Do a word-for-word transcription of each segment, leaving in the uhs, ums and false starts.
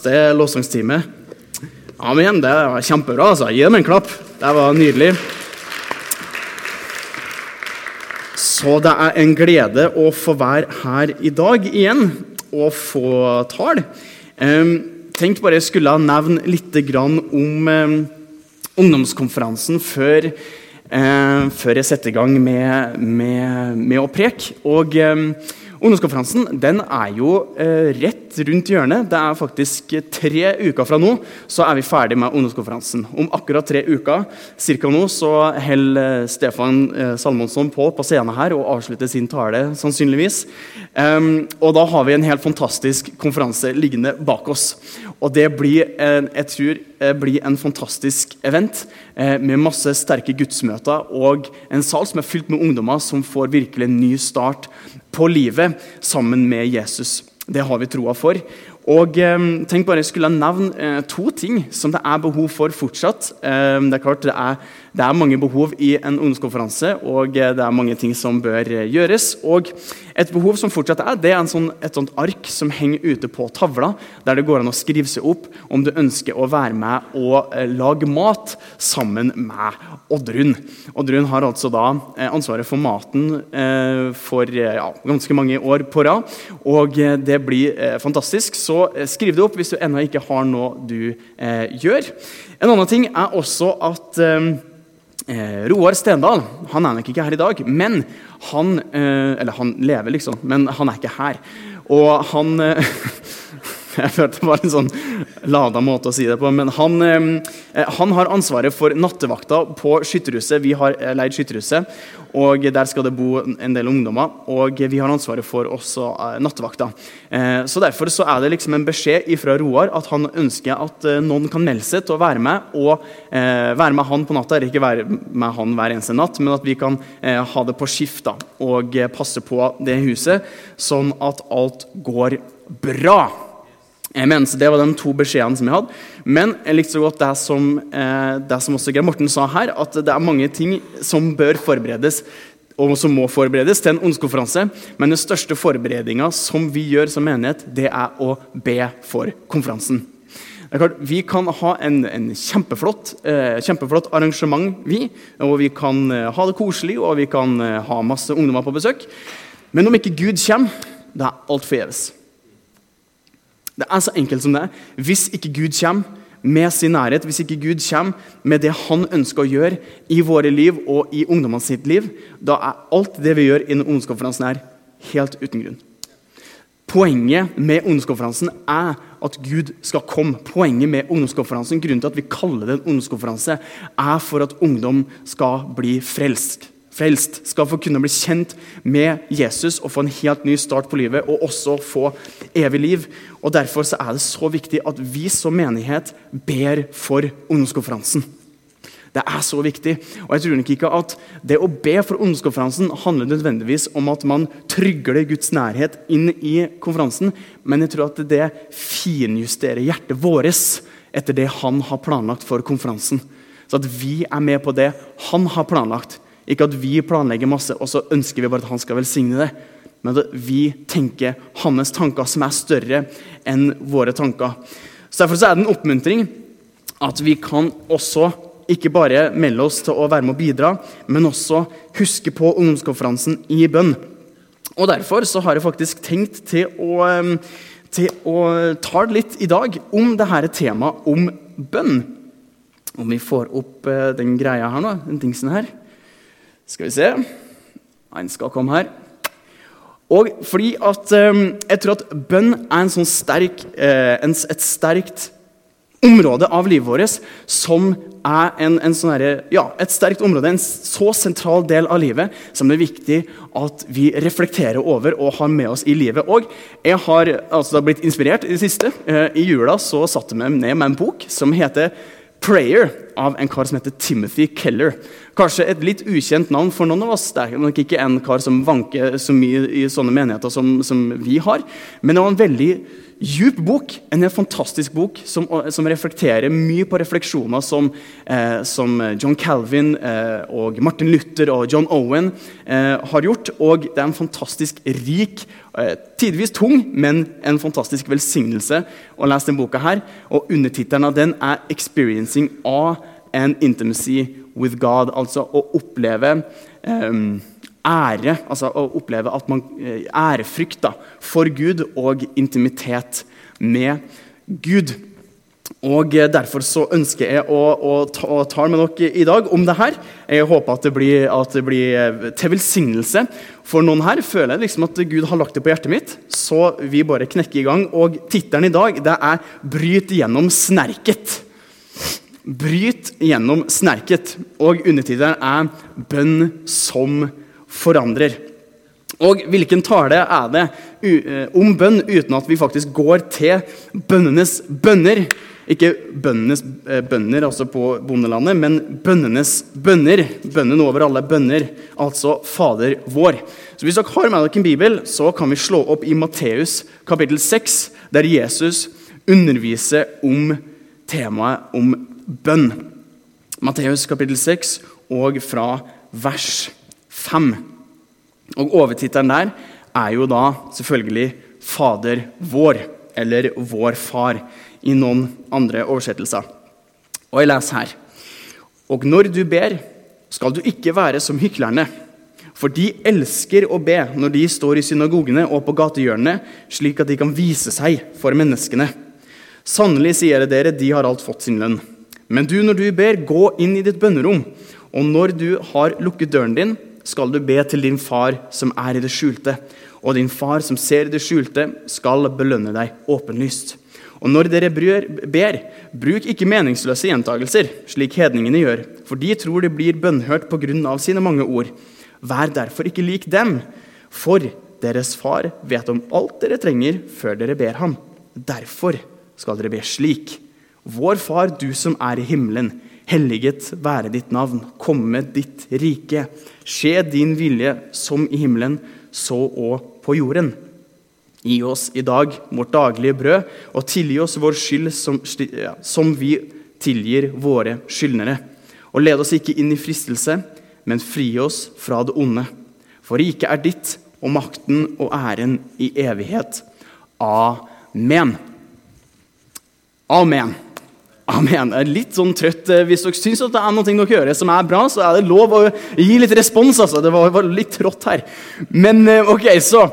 Det er lovsangstime. Amen, det var kjempebra, altså. Gi dem en klapp. Det var nydelig. Så det er en glede å få være her i dag igjen, og få tale. Um, tenkte bare jeg skulle nevne litt grann om um, ungdomskonferansen før, uh, før jeg setter i gang med, med, med å preke. Og um, ungdomskonferansen, den er jo uh, rett rundt hjørnet. Det er faktisk tre uker fra nå, så er vi ferdig med ungdomskonferansen. Om akkurat tre uker, cirka nå, så holder Stefan uh, Salmonsson på på scenen her og avslutter sin tale, sannsynligvis. Um, og da har vi en helt fantastisk konferanse liggende bak oss. Og det blir, uh, jeg tror, uh, blir en fantastisk event uh, med masse sterke gudsmøter og en sal som er fylt med ungdommer som får virkelig en ny start på livet sammen med Jesus. Det har vi troa for. Og eh, tenk bare jeg skulle nevne eh, to ting som det er behov for fortsatt. Eh, det er klart det er, det er mange behov i en ungdomskonferanse, og eh, det er mange ting som bør eh, gjøres. Og et behov som fortsatt er, det er en sånn, et sånt ark som henger ute på tavla, der det går an å skrive seg opp om du ønsker å være med og eh, lage mat sammen med Oddrun. Oddrun har altså da eh, ansvaret for maten eh, for eh, ja, ganske mange år på rad, og eh, det blir eh, fantastisk. Så Så skriv det opp hvis du ennå ikke har noe du eh, gjør. En annen ting er også at eh, Roar Stendal, han er nok ikke her i dag, men han, eh, eller han lever liksom, men han er ikke her. Og han, eh, jeg følte det var en sånn lada måte å si det på, men han, eh, han har ansvaret for nattevakta på skytterhuset. Vi har leid skytterhuset, og der skal det bo en del ungdommer, og vi har ansvaret for også eh, nattevakta. Eh, så derfor så er det liksom en beskjed fra Roar at han ønsker at eh, noen kan melde seg til å være med, og eh, være med han på natta, eller ikke være med han hver eneste natt, men at vi kan eh, ha det på skift da, og eh, passe på det huset, sånn at alt går bra. Men, så det var de to beskjedene som jeg hadde. Men jeg likte så godt det som, eh, det som også Geir Morten sa her, at det er mange ting som bør forberedes, og som må forberedes til en ungdomskonferanse. Men den største forberedningen som vi gjør som menighet, det er å be for konferansen. Det er klart, vi kan ha en, en kjempeflott, eh, kjempeflott arrangement, vi, og vi kan eh, ha det koselig, og vi kan eh, ha masse ungdommer på besøk. Men om ikke Gud kommer, det er alt forgjeves. Det er så enkelt som det er. Hvis ikke Gud kommer med sin nærhet, hvis ikke Gud kommer med det han ønsker å gjøre i våre liv og i ungdommens sitt liv, da er alt det vi gjør i ungdomskonferansen her helt uten grunn. Poenget med ungdomskonferansen er at Gud skal komme. Poenget med ungdomskonferansen, grunnen til at vi kaller det en ungdomskonferanse, er for at ungdom skal bli frelst. Frelst, skal få kunne bli kjent med Jesus og få en helt ny start på livet, og også få evig liv. Og derfor så er det så viktig at vi som menighet ber for ungdomskonferansen. Det er så viktig, og jeg tror ikke at det å be for ungdomskonferansen handler nødvendigvis om at man trygler Guds nærhet inn i konferansen, men jeg tror at det finjusterer hjertet våres etter det han har planlagt for konferansen. Så at vi er med på det han har planlagt. Ikke at vi planlegger masse, og så ønsker vi bare at han skal velsigne det. Men at vi tenker hans tanker som er større enn våre tanker. Så derfor så er det en oppmuntring at vi kan også ikke bare melde oss til å være med og bidra, men også huske på ungdomskonferansen i bønn. Og derfor så har jeg faktisk tenkt til å, til å ta litt i dag om dette temaet om bønn. Om vi får opp den greia her nå, den dingsen her. Skal vi se. En skal komme her. Og fordi at um, jeg tror at bønn er en sånn sterk, eh, en, et sterkt område av livet vårt, som er en, en sånn her, ja, et sterkt område, en så sentral del av livet, som det er viktig at vi reflekterer over og har med oss i livet. Og jeg har altså blitt inspirert i det siste. Eh, I jula så satte jeg meg ned med en bok som heter Prayer av en kar som heter Timothy Keller. Kanskje et litt ukjent navn for noen av oss. Det er nok ikke en kar som vanker så mye i sånne menigheter som, som vi har, men det var en veldig djup bok, en fantastisk bok som, som reflekterer mye på refleksjoner som, eh, som John Calvin eh, og Martin Luther og John Owen eh, har gjort, og det er en fantastisk rik, eh, tidvis tung, men en fantastisk velsignelse å lese den boka her, og undertitelen av den er «Experiencing Awe and Intimacy with God», altså å oppleve eh, ære, altså å oppleve at man ærefrykt da, for Gud og intimitet med Gud. Og derfor så ønsker jeg å, å, ta, å ta med dere i dag om det her. Jeg håper at det blir, at det blir til velsignelse for noen her. Føler jeg liksom at Gud har lagt det på hjertet mitt, så vi bare knekker i gang. Og titelen i dag, det er «Bryt gjennom snerket». Bryt gjennom snerket. Og undertitelen er «Bønn som forandrer». Og hvilken tale er det om bønn uten at vi faktisk går til bønnenes bønner? Ikke bønnenes bønner, altså på bondelandet, men bønnenes bønner. Bønnen over alle bønner, altså Fader vår. Så hvis dere har med dere en bibel, så kan vi slå opp i Matteus kapittel seks, der Jesus underviser om temaet om bønn. Matteus kapittel seks, og fra vers fem. Og overtittelen der er jo da selvfølgelig Fader vår, eller Vår Far, i noen andre oversettelser. Og jeg leser her. «Og når du ber, skal du ikke være som hyklerne, for de elsker å be når de står i synagogene og på gatehjørnene, slik at de kan vise seg for menneskene. Sannelig sier jeg dere, de har alt fått sin lønn. Men du, når du ber, gå inn i ditt bønnerom, og når du har lukket døren din, skal du be til din far som er i det skjulte, og din far som ser i det skjulte skal belønne deg åpenlyst. Og når dere ber, bruk ikke meningsløse gjentagelser, slik hedningene gjør, for de tror de blir bønnhørt på grunn av sine mange ord. Vær derfor ikke lik dem, for deres far vet om alt dere trenger før dere ber ham. Derfor skal dere be slik. Vår far, du som er i himmelen, helliget være ditt navn, komme ditt rike, skje din vilje som i himmelen, så og på jorden. Gi oss i dag vårt daglige brød, og tilgi oss vår skyld som, ja, som vi tilgir våre skyldnere. Og led oss ikke inn i fristelse, men fri oss fra det onde. For riket er ditt, og makten og æren i evighet. Amen. Amen. Amen. Jeg er litt sånn trøtt. Hvis dere synes at det er noe dere gjør som er bra, så er det lov å gi litt respons. Altså. Det var, var litt trått her. Men ok, så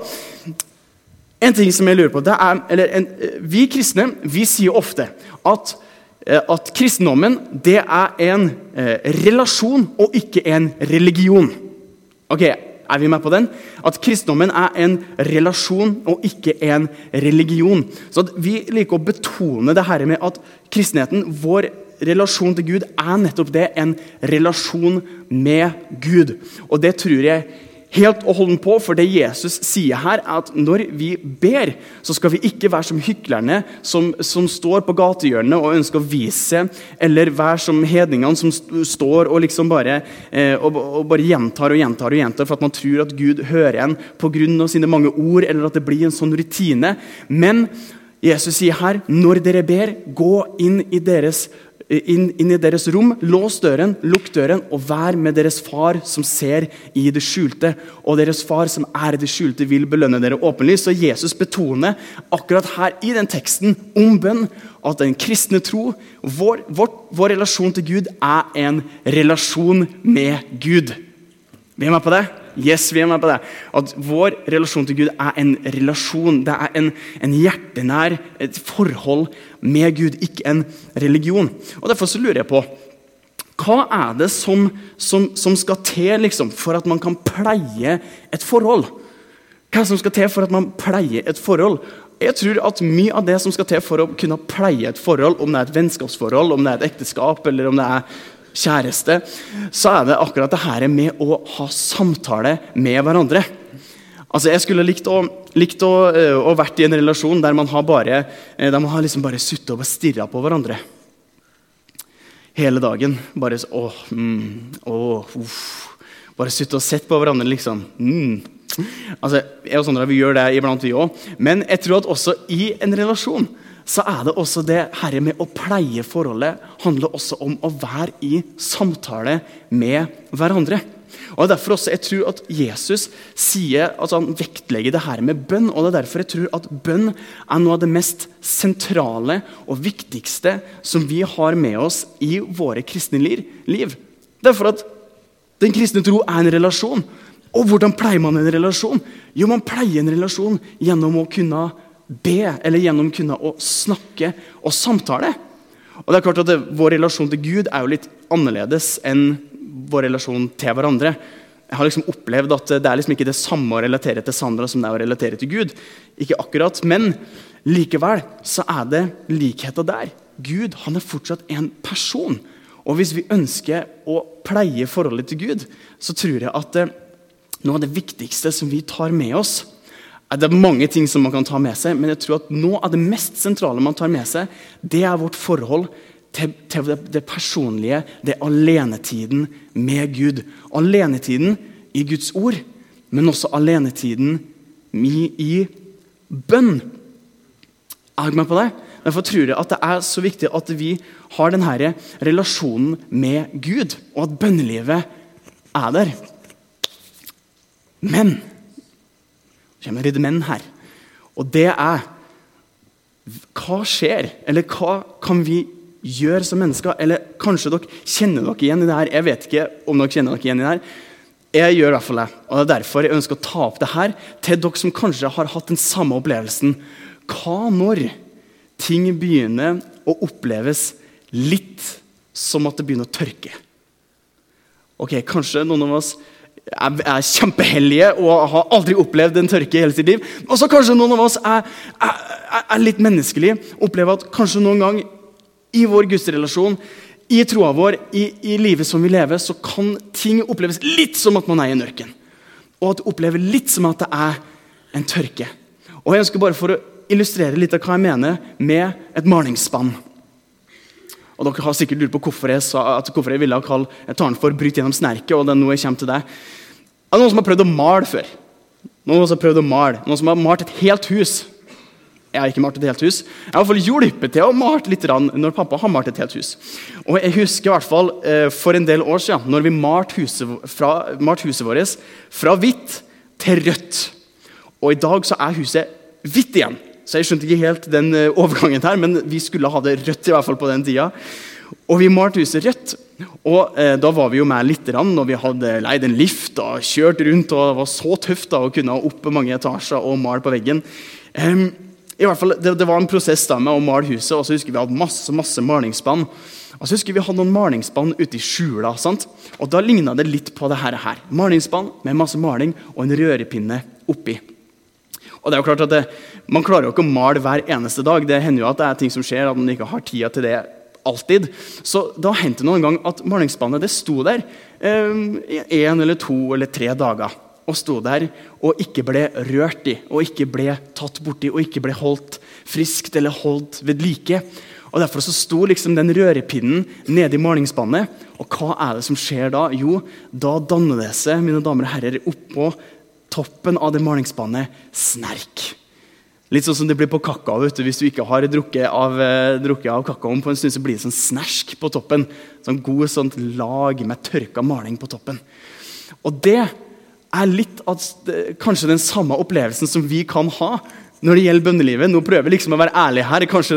en ting som jeg lurer på, det er, eller en, vi kristne, vi sier ofte at, at kristendommen, det er en eh, relasjon og ikke en religion. Ok, er vi med på den? At kristendommen er en relasjon og ikke en religion. Så at vi liker å betone det her med at kristenheten, vår relasjon til Gud, er nettopp det, en relasjon med Gud. Og det tror jeg helt å holde på, for det Jesus sier her er at når vi ber, så skal vi ikke være som hyklerne som, som står på gatehjørnet og ønsker å vise, eller være som hedningene som st- står og liksom bare, eh, og, og bare gjentar og gjentar og gjentar, for at man tror at Gud hører en på grunn av sine mange ord, eller at det blir en sånn rutine. Men Jesus sier her, når dere ber, gå inn i deres Inn, inn i deres rom, lås døren, lukk døren, og vær med deres far som ser i det skjulte. Og deres far som er i det skjulte vil belønne dere åpenlyst. Så Jesus betoner akkurat her i den teksten om bønn, at den kristne tro, vår, vår, vår relasjon til Gud, er en relasjon med Gud. Vi er med på det? Yes, vi er med på det. At vår relasjon til Gud er en relasjon. Det er en, en hjertenær et forhold med Gud, ikke en religion. Og derfor så lurer jeg på, hva er det som, som, som skal til liksom, for at man kan pleie et forhold? Hva er det som skal til for at man pleier et forhold? Jeg tror at mye av det som skal til for å kunne pleie et forhold, om det er et vennskapsforhold, om det er et ekteskap, eller om det er kjæreste, så er det akkurat det her med å ha samtale med hverandre. Altså, jeg skulle likt å, likt å, å vært i en relasjon der man har bare, der man har liksom bare suttet og stirret på hverandre. hele dagen. Bare så, åh, mm, åh, uff. Bare sitte og sett på hverandre, liksom. Mm. Altså, jeg og Sondra, vi gjør det iblant vi også. Men jeg tror at også i en relasjon, så er det også det her med å pleie forholdet, handler også om å være i samtale med hverandre. Og det er derfor også jeg tror at Jesus sier, altså han vektlegger det her med bønn, og det er derfor jeg tror at bønn er noe av det mest sentrale og viktigste som vi har med oss i våre kristne liv. Det er for at den kristne tro er en relasjon. Og hvordan pleier man en relasjon? Jo, man pleier en relasjon gjennom å kunne be, eller gjennom å kunne å snakke og samtale. Og det er klart at det, vår relasjon til Gud er jo litt annerledes enn vår relasjon til hverandre. Jeg har liksom opplevd at det er liksom ikke det samme å relatere til Sandra som det er å relatere til Gud. Ikke akkurat, men likevel så er det likheter der. Gud, han er fortsatt en person. Og hvis vi ønsker å pleie forholdet til Gud, så tror jeg at noe av det viktigste som vi tar med oss, det er mange ting som man kan ta med seg, men jeg tror at noe av det mest sentrale man tar med seg, det er vårt forhold til, til det, det personlige, det alenetiden med Gud. Alenetiden i Guds ord, men også alenetiden i, i bønn. Er du med på det? Derfor tror jeg at det er så viktig at vi har denne relasjonen med Gud, og at bønnelivet er der. Men, det kommer litt men her, og det er, hva skjer, eller hva kan vi gjøre som mennesker, eller kanskje dere kjenner dere igjen i det her, jeg vet ikke om dere kjenner dere igjen i det her, jeg gjør i hvert fall det, og det er derfor jeg ønsker å ta opp det her, til dere som kanskje har hatt den samme opplevelsen. Hva når ting begynner å oppleves litt som at det begynner å tørke? Ok, kanskje noen av oss er, er kjempehellige og har aldri opplevd en tørke i hele sitt liv. Og så kanskje noen av oss er, er, er litt menneskelige, opplever at kanskje noen gang i vår gudsrelasjon, i troa vår, i, i livet som vi lever, så kan ting oppleves litt som at man er i en ørken. Og at det opplever litt som at det er en tørke. Og jeg ønsker bare for å illustrere litt av hva jeg mener med et malingsspann. Og dere har sikkert lurt på hvorfor jeg, sa, at hvorfor jeg ville kalle talen for bryt gjennom snerket, og det er noe jeg kommer til det. Er det noen som har prøvd å male før? Noen som har prøvd å male? Noen som har malt et helt hus? Jeg har ikke malt et helt hus. Jeg har i hvert fall hjulpet til å male litt når pappa har malt et helt hus. Og jeg husker i hvert fall eh, for en del år siden, når vi malte huset, fra, malt huset vårt fra hvitt til rødt. Og i dag så er huset hvitt igjen. Så jeg skjønte ikke helt den overgangen her, men vi skulle ha det rødt i hvert fall på den tida. Og vi malte huset rødt, og eh, da var vi jo med litt rann, og vi hadde leid en lift og kjørt rundt, og det var så tøft da, å kunne opp mange etasjer og male på veggen. Um, I hvert fall, det, det var en prosess da med å male huset, og så husker vi hadde masse, masse malingsspann. Og så husker vi hadde noen malingsspann ute i skjula, sant? Og da lignet det litt på det her. her. Malingsspann med masse maling og en rørepinne oppi. Og det er jo klart at det, man klarer jo ikke å male hver eneste dag. Det hender jo at det er ting som skjer, at man ikke har tida til det alltid. Så da hendte det noen gang at malingsspannet det sto der um, i en eller to eller tre dager. Og sto der og ikke ble rørt i, og ikke ble tatt borti, og ikke ble holdt friskt eller holdt ved like. Og derfor så sto liksom den rørepinnen nede i malingsspannet. Og hva er det som skjer da? Jo, da danner det seg, mine damer og herrer, oppå toppen av det malingsspannet snerk. Litt sånn som det blir på kakao, vet du. Hvis du ikke har drukket av, eh, drukket av kakaoen på en stund, så blir det sånn snersk på toppen. Sånn god sånn lag med tørka maling på toppen. Og det er litt at kanskje den samme opplevelsen som vi kan ha når det gjelder bønnelivet. Nå prøver jeg liksom å være ærlig her. Kanskje,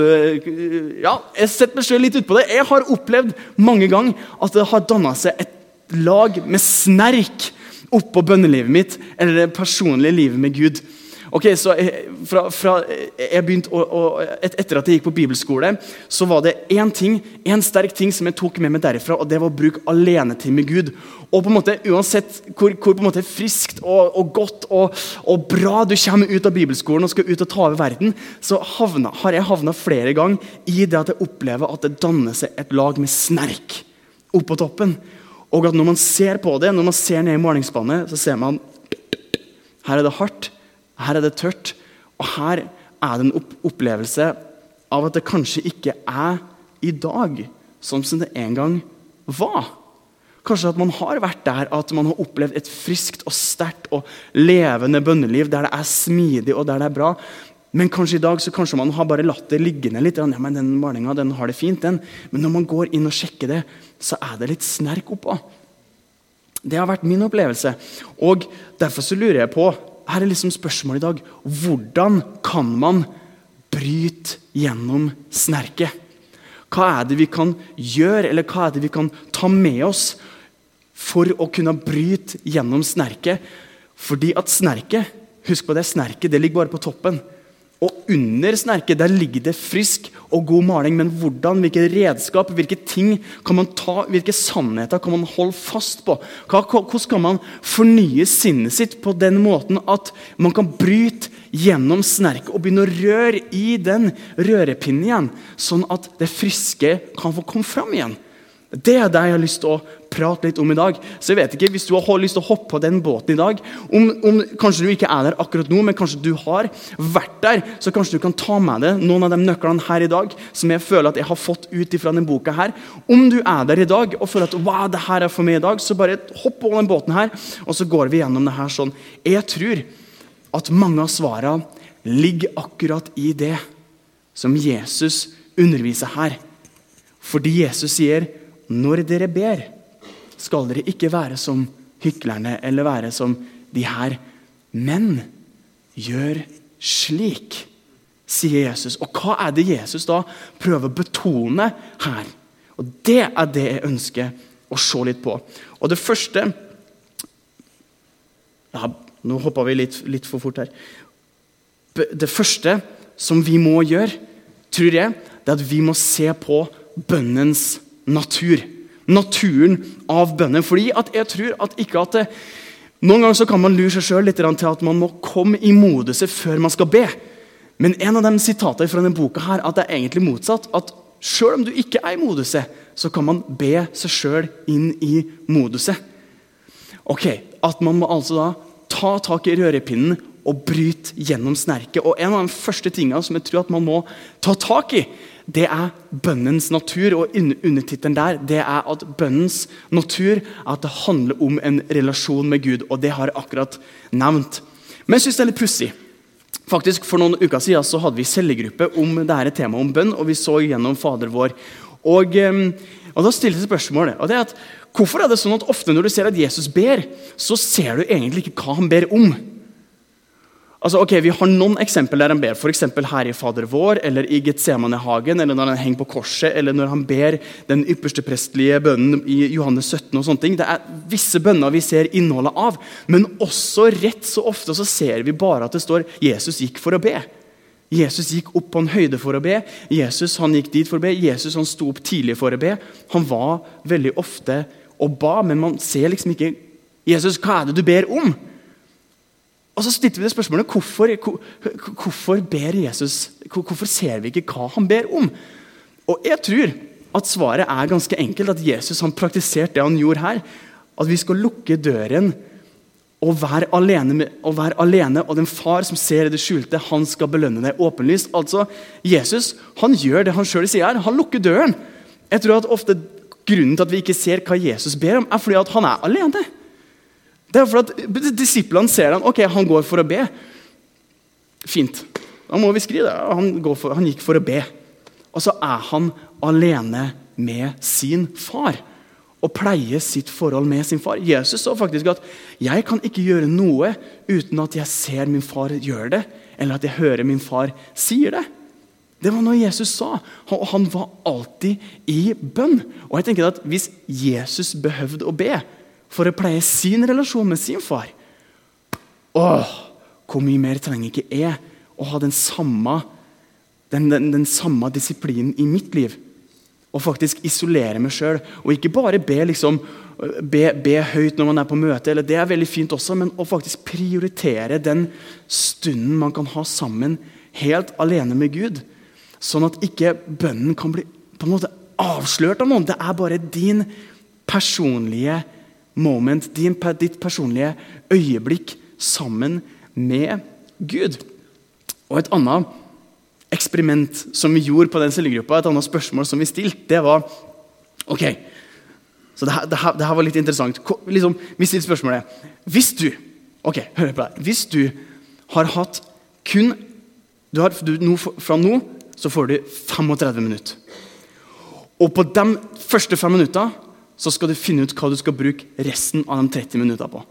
ja, jeg setter meg selv litt ut på det. Jeg har opplevd mange ganger at det har dannet seg et lag med snerk oppå bønnelivet mitt, eller det personlige livet med Gud. Ok, så jeg, fra, fra, jeg begynte å, å, et, etter at jeg gikk på bibelskole, så var det en ting, en sterk ting som jeg tok med meg derifra, og det var å bruke alenetid med Gud. Og på en måte, uansett hvor, hvor på en måte friskt og, og godt og, og bra du kommer ut av bibelskolen og skal ut og ta over verden, så havna, har jeg havnet flere ganger i det at jeg opplever at det danner seg et lag med snerk oppå toppen. Og at når man ser på det, når man ser ned i malingsspannet, så ser man, her er det hardt, her er det tørt, og her er det en opplevelse av at det kanskje ikke er i dag sånn som det en gang var. Kanskje at man har vært der, at man har opplevd et friskt og sterkt og levende bønneliv, der det er smidig og der det er bra. Men kanskje i dag så kanskje man har bare latt det liggende litt. Ja, men den barningen, den har det fint, den. Men når man går inn og sjekker det, så er det litt snerk oppå. Det har vært min opplevelse. Og derfor så lurer jeg på, her er liksom spørsmålet i dag, hvordan kan man bryte gjennom snerket? Hva er det vi kan gjøre, eller hva er det vi kan ta med oss for å kunne bryte gjennom snerket? Fordi at snerket, husk på det, snerket, det ligger bare på toppen. Og under snerket, der ligger det frisk og god maling, men hvordan, hvilke redskap, hvilke ting kan man ta, hvilke sannheter kan man holde fast på? Hva, hvordan kan man fornye sinnet sitt på den måten at man kan bryte gjennom snerket og begynne å røre i den rørepinnen igjen, sånn at det friske kan få komme fram igjen? Det er det jeg har lyst til å prate litt om i dag. Så jeg vet ikke, hvis du har lyst til å hoppe på den båten i dag, om, om kanskje du ikke er der akkurat nå, men kanskje du har vært der, så kanskje du kan ta med deg noen av de nøklene her i dag, som jeg føler at jeg har fått ut fra denne boka her. Om du er der i dag og føler at wow, det her er for meg i dag, så bare hopp på den båten her, og så går vi gjennom det her sånn. Jeg tror at mange av svarene ligger akkurat i det som Jesus underviser her. Fordi Jesus sier, når dere ber, skal dere ikke være som hyklerne eller være som de her, men gjør slik, sier Jesus. Og hva er det Jesus da prøver å betone her? Og det er det jeg ønsker å se litt på. Og det første, ja, nå hopper vi litt, litt for fort her. Det første som vi må gjøre, tror jeg, det er at vi må se på bønnens natur. Naturen av bønnen. Fordi at jeg tror at ikke at det, noen ganger så kan man lure seg selv litt til at man må komme i moduset før man skal be. Men en av de sitatene fra denne boka her, at det er egentlig motsatt. At selv om du ikke er i moduset, så kan man be seg selv inn i moduset. Ok, at man må altså da ta tak i rørepinnen og bryte gjennom snerket. Og en av de første tingene som jeg tror at man må ta tak i, det er bønnens natur, og undertittelen der, det er at bønnens natur er at det handler om en relasjon med Gud, og det har jeg akkurat nevnt. Men jeg synes det er litt pussig. Faktisk, for noen uker siden så hadde vi cellegruppe om dette temaet om bønn, og vi så gjennom Fader vår. Og, og da stilte jeg spørsmålet, og det er at hvorfor er det sånn at ofte når du ser at Jesus ber, så ser du egentlig ikke hva han ber om? Altså, ok, vi har noen eksempler der han ber, for eksempel her i Fader vår, eller i Getsemanehagen, eller når han henger på korset, eller når han ber den ypperste prestelige bønnen i Johannes sytten og sånne ting. Det er visse bønner vi ser innholdet av, men også rett så ofte så ser vi bare at det står Jesus gikk for å be. Jesus gikk opp på en høyde for å be. Jesus han gikk dit for å be. Jesus han sto opp tidlig for å be. Han var veldig ofte og ba, men man ser liksom ikke Jesus, hva er det du ber om? Og så stilte vi det spørsmålet, hvorfor, hvorfor ber Jesus, hvorfor ser vi ikke hva han ber om? Og jeg tror at svaret er ganske enkelt, at Jesus han praktiserte det han gjorde her, at vi skal lukke døren og være alene, med, og være alene, og den far som ser i det skjulte, han skal belønne deg åpenlyst. Altså, Jesus, han gjør det han selv sier her, han lukker døren. Jeg tror at ofte grunnen til at vi ikke ser hva Jesus ber om, er fordi at han er alene. Det er for at disiplene ser han, ok, han går for å be. Fint. Da må vi skrive det. Han, går for, han gikk for å be. Og så er han alene med sin far. Og pleier sitt forhold med sin far. Jesus sa faktisk at jeg kan ikke gjøre noe uten at jeg ser min far gjøre det, eller at jeg hører min far sier det. Det var noe Jesus sa. Og han var alltid i bønn. Og jeg tenker at hvis Jesus behøvde å be, for å pleie sin relasjon med sin far. Åh, hvor mye mer trenger ikke jeg å ha den samme, den, den, den samme disiplinen i mitt liv? Og faktisk isolere meg selv. Og ikke bare be, liksom, be, be høyt når man er på møte, eller det er veldig fint også, men å faktisk prioritere den stunden man kan ha sammen, helt alene med Gud. Sånn at ikke bønnen kan bli på en måte avslørt av noen. Det er bare din personlige moment, din, ditt personlige øyeblikk sammen med Gud. Og et annet eksperiment som vi gjorde på den cellegruppa, et annet spørsmål som vi stilte, det var Ok, så det her, det her, det her var litt interessant. Liksom, vi stiller spørsmålet, hvis du, ok, hør på det, hvis du har hatt kun, du har, du, no, fra nå, så får du femogtredve minutter. Og på de første fem minutter, så skal du finne ut hva du skal bruke resten av de tretti minutter på.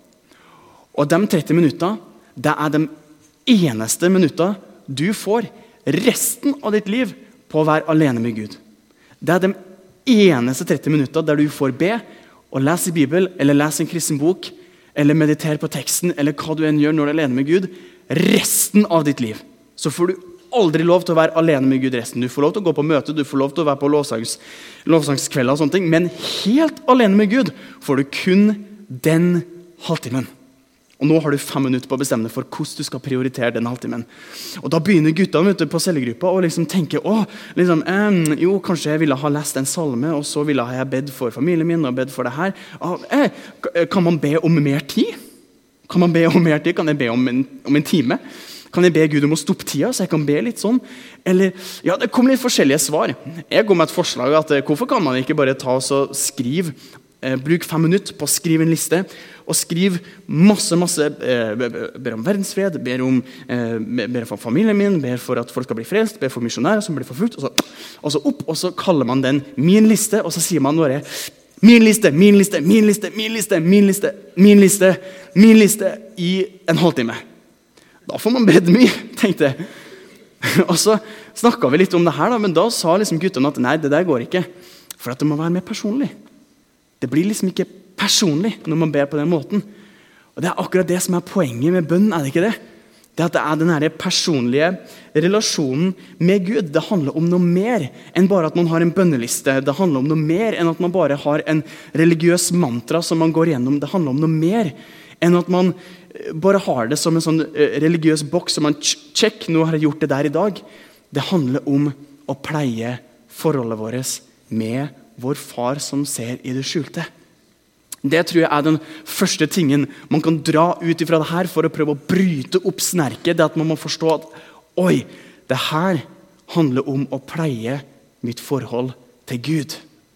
Og de tretti minutter, det er de eneste minutter du får resten av ditt liv på å være alene med Gud. Det er de eneste tretti minutter der du får be og lese i Bibelen, eller lese en kristen bok, eller meditere på teksten, eller hva du enn gjør når du er alene med Gud, resten av ditt liv. Så får du aldri lov til å være alene med Gud resten. Du får lov til å gå på møte, du får lov til å være på lovsangs, lovsangskvelder og sånne ting, men helt alene med Gud får du kun den halvtimen. Og nå har du fem minutter på å bestemme deg for hvordan du skal prioritere den halvtimen. Og da begynner guttene ute på cellegruppa og liksom tenke, å, liksom, eh, jo, kanskje jeg ville ha lest en salme, og så ville jeg bedt for familien min og bedt for det her. Ah, eh, kan man be om mer tid? Kan man be om mer tid? Kan jeg be om en, om en time? Kan jeg be Gud om å stoppe tida, så jeg kan be litt sånn? Eller, ja, det kom litt forskjellige svar. Jeg går med et forslag at hvorfor kan man ikke bare ta oss og skrive, eh, bruk fem minutter på å skrive en liste, og skrive masse, masse, eh, ber om verdensfred, ber, om, eh, ber for familien min, ber for at folk skal bli frelst, ber for misjonærer som blir forfulgt, og så, og så opp, og så kaller man den min liste, og så sier man bare, min liste, min liste, min liste, min liste, min liste, min liste, min liste, i en halvtime. Da får man bedt mye, tenkte jeg. Og så snakket vi litt om det her, da, men da sa liksom guttene at nei, det der går ikke. For at det må være mer personlig. Det blir liksom ikke personlig når man ber på den måten. Og det er akkurat det som er poenget med bønn, er det ikke det? Det at det er den her personlige relasjonen med Gud. Det handler om noe mer enn bare at man har en bønneliste. Det handler om noe mer enn at man bare har en religiøs mantra som man går gjennom. Det handler om noe mer enn at man bare har det som en sånn religiøs boks som man check, nå har jeg gjort det der i dag. Det handler om å pleie forholdet vårt med vår far som ser i det skjulte. Det tror jeg er den første tingen man kan dra ut ifra det her for å prøve å bryte opp snerket. Det at man må forstå at oi, det her handler om å pleie mitt forhold til Gud.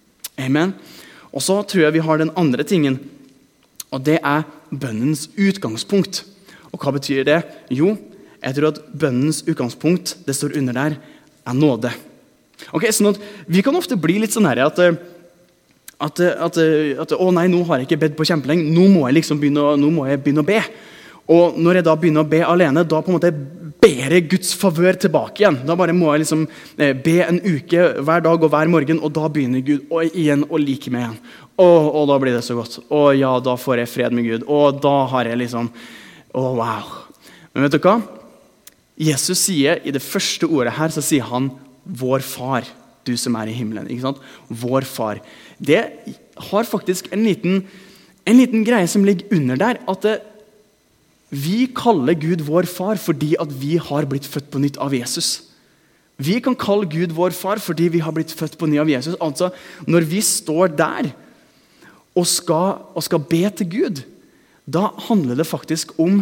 Amen. Og så tror jeg vi har den andre tingen, og det er bønnens utgangspunkt. Og hva betyr det? Jo, jeg tror at bønnens utgangspunkt, det står under der, er nåde. Ok, sånn at vi kan ofte bli litt sånn her at, at, at, at å nei, nå har jeg ikke bedt på kjempelenge, nå må jeg liksom begynne, nå må jeg begynne å be. Og når jeg da begynner å be alene, da på en måte ber jeg Guds favør tilbake igjen. Da bare må jeg liksom be en uke hver dag og hver morgen, og da begynner Gud og igjen å like meg igjen. Og, og da blir det så godt. Og ja, da får jeg fred med Gud. Og da har jeg liksom, å wow. Men vet du hva? Jesus sier i det første ordet her, så sier han, vår far, du som er i himmelen. Ikke sant? Vår far. Det har faktisk en liten, en liten greie som ligger under der, at det, vi kaller Gud vår far fordi at vi har blitt født på nytt av Jesus. Vi kan kalle Gud vår far fordi vi har blitt født på nytt av Jesus. Altså, når vi står der og skal, og skal be til Gud, da handler det faktisk om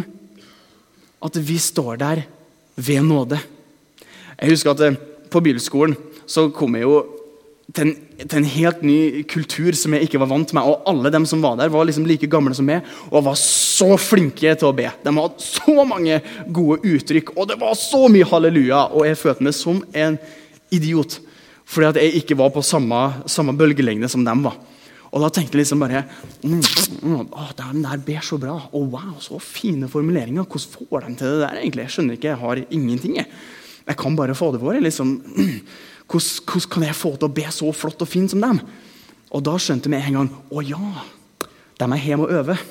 at vi står der ved nåde. Jeg husker at på bibelskolen så kom jeg jo til en, til en helt ny kultur som jeg ikke var vant med, og alle dem som var der var liksom like gamle som meg, og var så flinke til å be. De hadde så mange gode uttrykk, og det var så mye halleluja, og jeg følte meg som en idiot, fordi at jeg ikke var på samme, samme bølgelengde som dem var. Og da tenkte jeg liksom bare, mm, mm, å, den der ber så bra, og wow, så fine formuleringer, hvordan får de til det der egentlig? Jeg skjønner ikke, jeg har ingenting. Jeg, jeg kan bare få det for, jeg liksom... Mm, Hvordan, hvordan kan jeg få til å be så flott og fint som dem? Og da skjønte jeg en gang, å ja, de er hjemme og øve.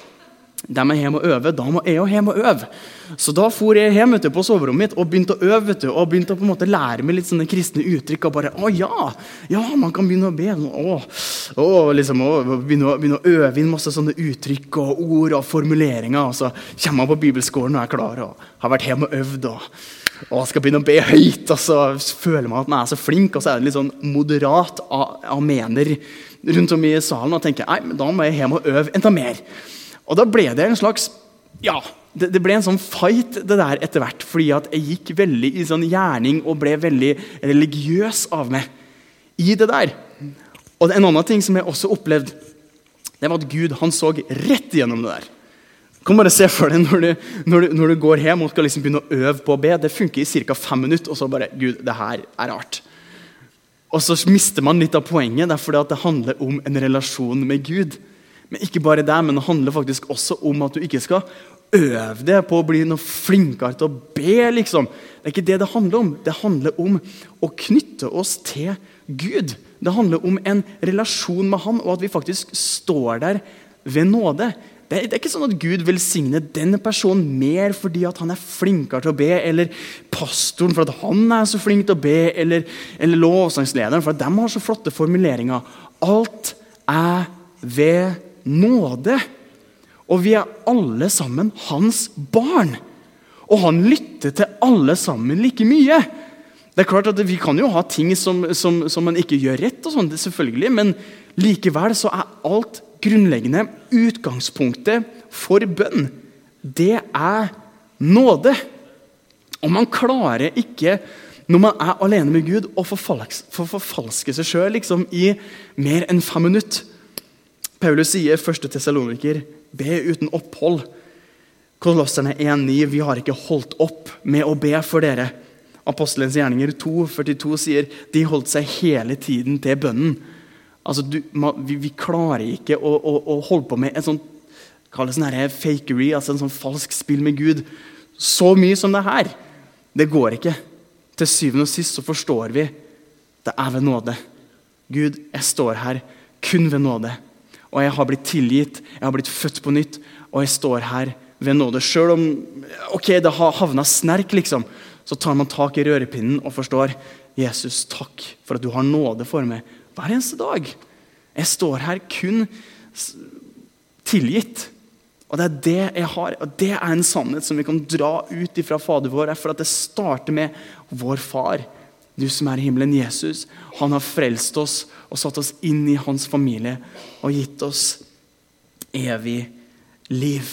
De er hjemme og øve, da må jeg jo hjemme og øve. Så da for jeg hjem vet du, på soverommet mitt og begynte å øve, vet du, og begynte å på en måte lære meg litt sånne kristne uttrykk, og bare, å ja, ja, man kan begynne å be, å, å, liksom, å begynne, å, begynne å øve inn masse sånne uttrykk og ord og formuleringer, og så kommer man på bibelskolen og er klar, og har vært hjemme og øvd, og og skal begynne å be høyt, og så føler man at man er så flink, og så er det litt sånn moderat av mener rundt om i salen, og tenker, nei, men da må jeg hjem og øve enda mer. Og da ble det en slags, ja, det, det ble en sånn fight det der etter hvert, fordi at jeg gikk veldig i sånn gjerning, og ble veldig religiøs av meg i det der. Og en annen ting som jeg også opplevde, det var at Gud, han så rett igjennom det der. Kan bare se for deg når du, når du, når du går hjem og skal liksom begynne å øve på å be. Det funker i cirka fem minutter, og så bare, Gud, det her er rart. Og så mister man litt av poenget, det er fordi at det handler om en relasjon med Gud. Men ikke bare det, men det handler faktisk også om at du ikke skal øve deg på å bli noe flinkere til å be, liksom. Det er ikke det det handler om. Det handler om å knytte oss til Gud. Det handler om en relasjon med han, og at vi faktisk står der ved nåde. Det er, det er ikke sånn at Gud velsigner den personen mer fordi at han er flinkere til å be, eller pastoren for at han er så flink til å be, eller, eller lovsangslederen for at de har så flotte formuleringer. Alt er ved nåde. Og vi er alle sammen hans barn. Og han lytter til alle sammen like mye. Det er klart at vi kan jo ha ting som, som, som man ikke gjør rett, og sånt, selvfølgelig, men likevel så er alt grunnleggende utgangspunktet for bønn. Det er nåde. Og man klarer ikke, når man er alene med Gud, å forfalske, forfalske seg selv liksom, i mer enn fem minutter. Paulus sier første Tessaloniker, be uten opphold. Kolosserne en ni, vi har ikke holdt opp med å be for dere. Apostelens gjerninger to førtito sier, de holdt seg hele tiden til bønnen. Altså, du, man, vi, vi klarer ikke å, å, å holde på med en sånn, kall det sånn her fakery, altså en sånn falsk spill med Gud, så mye som det her. Det går ikke. Til syvende og sist så forstår vi, det er ved nåde. Gud, jeg står her kun ved nåde. Og jeg har blitt tilgitt, jeg har blitt født på nytt, og jeg står her ved nåde. Selv om, ok, det har havnet snerk liksom, så tar man tak i rørepinnen og forstår, Jesus, takk for at du har nåde for meg hver eneste dag. Jeg står her kun tilgitt. Og det er det jeg har, og det er en sannhet som vi kan dra ut fra Fader vår, for at det starter med vår far, du som er i himmelen, Jesus. Han har frelst oss og satt oss inn i hans familie og gitt oss evig liv.